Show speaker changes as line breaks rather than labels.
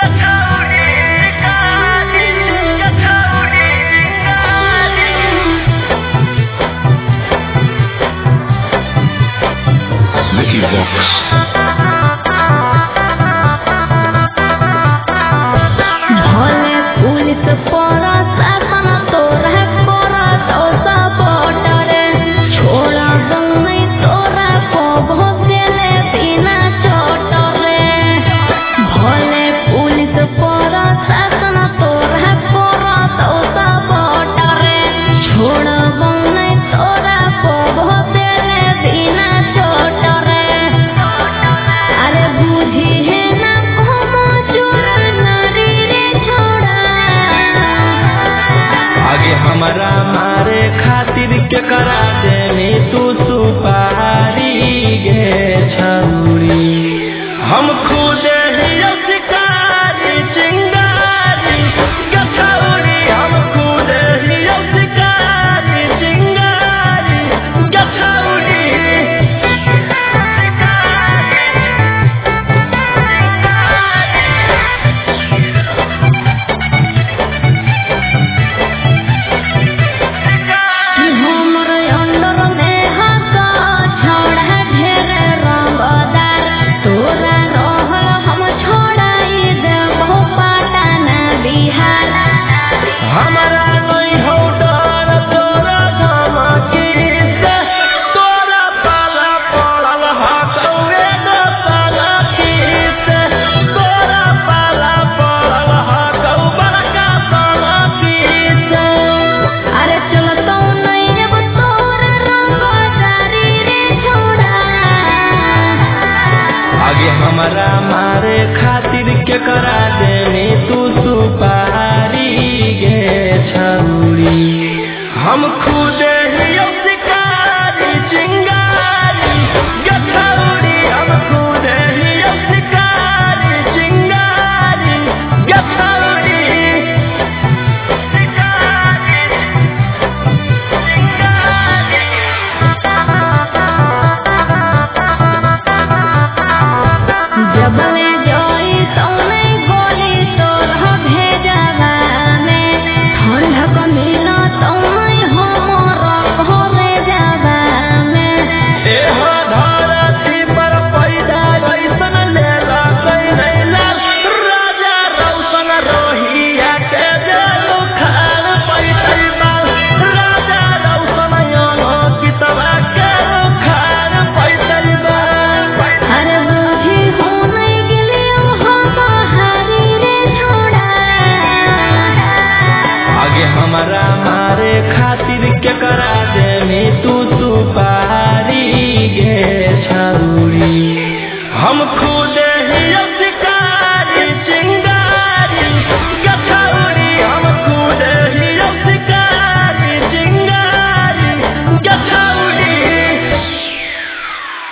हमरा मारे खातिर के करा देनी तू सुपारी गे छौरी हम खुद ही शिकारी चिंगारी गे छौरी हम खुद ही शिकारी चिंगारी गे छौरी हमरा मारे खातिर के करा देनी तू सुपारी गे छौरी हम खुद ही शिकारी चिंगारी गे छौरी हम खुद ही शिकारी चिंगारी गे छौरी हमरा